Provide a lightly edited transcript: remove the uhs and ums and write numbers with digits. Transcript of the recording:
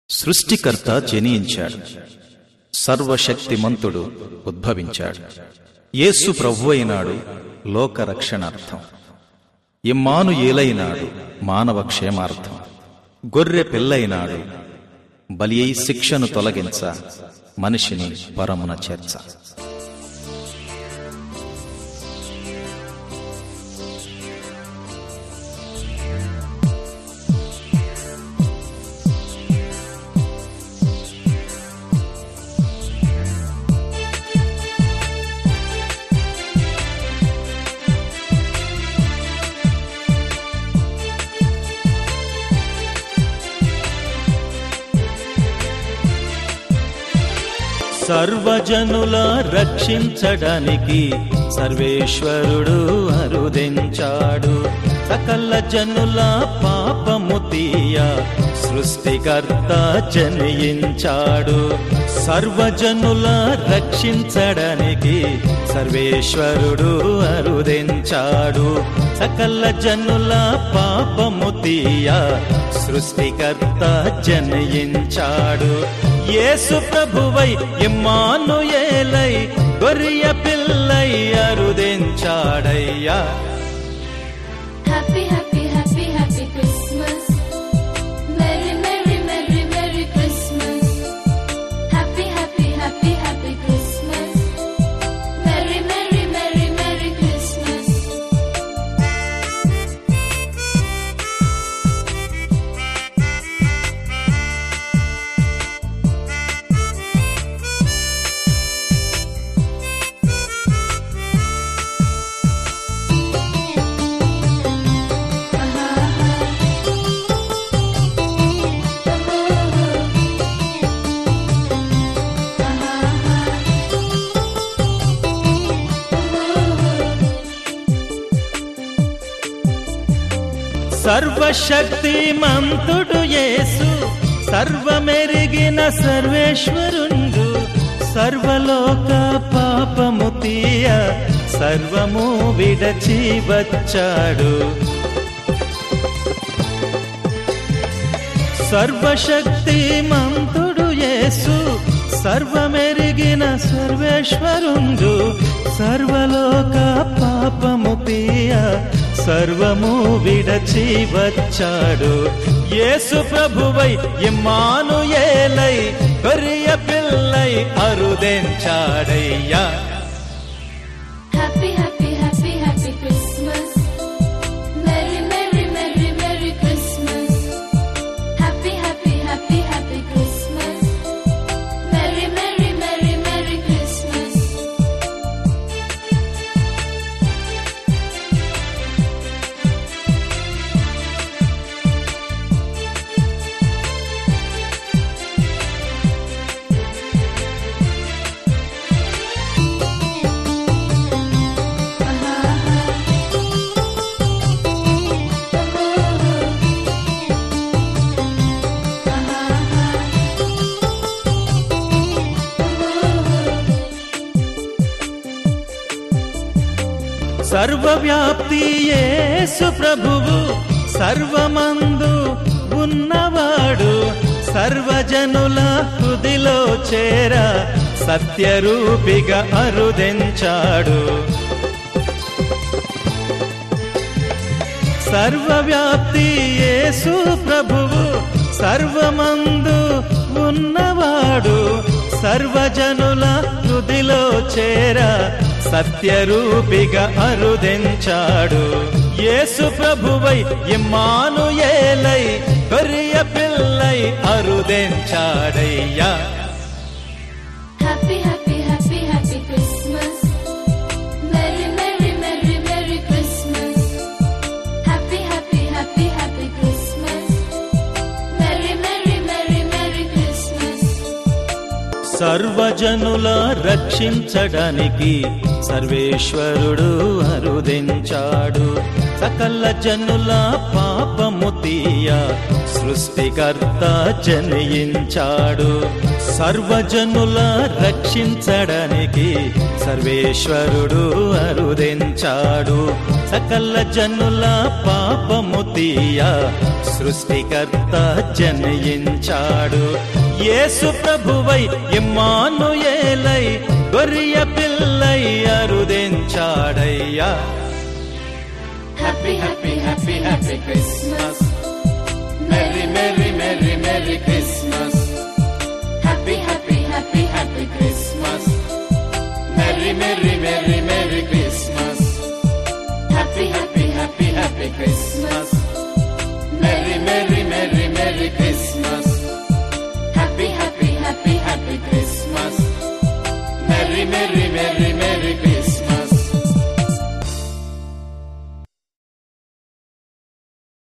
సృష్టికర్త జనించాడు, సర్వశక్తిమంతుడు ఉద్భవించాడు. యేసు ప్రభువైనాడు లోక రక్షణార్థం. ఇమ్మానుయేలైనాడు మానవ క్షేమార్థం. గొర్రె పిల్లైనాడు బలి అయి శిక్షను తొలగించ, మనిషిని పరమున చేర్చ. సర్వజనుల రక్షించడానికి సర్వేశ్వరుడు అరుదించాడు. సకల జనుల పాపము తీయ సృష్టికర్త జనించాడు. సర్వజనుల రక్షించడానికి సర్వేశ్వరుడు అరుదించాడు. సకల జనుల పాపము తీయ సృష్టికర్త జనించాడు. యేసు ప్రభువై ఇమ్మానుయేలై గొర్రె Pillai అరుదించాడయ్యా. Happy, happy, happy, happy Christmas. Merry, merry, merry, merry Christmas. Happy, happy, happy, happy Christmas. Merry, merry, merry, merry Christmas. సర్వశక్తిమంతుడు యేసు, సర్వమెరిగిన సర్వేశ్వరుండు. సర్వలోక పాపము తీయ సర్వము విడచి వచ్చాడు. సర్వశక్తిమంతుడు యేసు, సర్వమెరిగిన సర్వేశ్వరుండు. సర్వలోక పాపము తీయ సర్వము విడచి వచ్చాడు. యేసు ప్రభువై ఇమ్మానుయేలై గొర్రె Pillai అరుదించాడయ్యా. Happy, happy, happy, happy Christmas. Merry, merry, merry, merry Christmas. Happy, happy, happy, happy Christmas. Merry, merry, merry, merry Christmas. సర్వవ్యాప్తి యేసు ప్రభువు, సర్వమందు ఉన్నవాడు. సర్వజనుల హృదిలో చేర సత్యరూపిగా అరుదించాడు. సర్వవ్యాప్తి యేసు ప్రభువు, సర్వమందు ఉన్నవాడు. సర్వజనుల హృదిలో చేర సత్యరూపిగా అరుదించాడు. యేసు ప్రభువై ఇమ్మానుయేలై గొర్రె Pillai అరుదించాడయ్యా. Happy, happy, happy, happy Christmas. Merry, merry, merry, merry Christmas. Happy, happy, happy, happy Christmas. Merry, merry, merry, merry Christmas. సర్వజనుల రక్షించడానికి సర్వేశ్వరుడు అరుదించాడు. సకల జనుల పాపము తీయ సృష్టికర్త జనించాడు. సర్వజనుల రక్షించడానికి సర్వేశ్వరుడు అరుదించాడు. సకల జనుల పాపము తీయ సృష్టికర్త జనించాడు. యేసు ప్రభువై ఇమ్మానుయేలై గొర్రె Pillai అరుదించాడయ్యా. Happy, happy, happy, happy Christmas. Merry, merry, merry, merry Christmas. Happy, happy, happy, happy Christmas. Merry, merry, merry,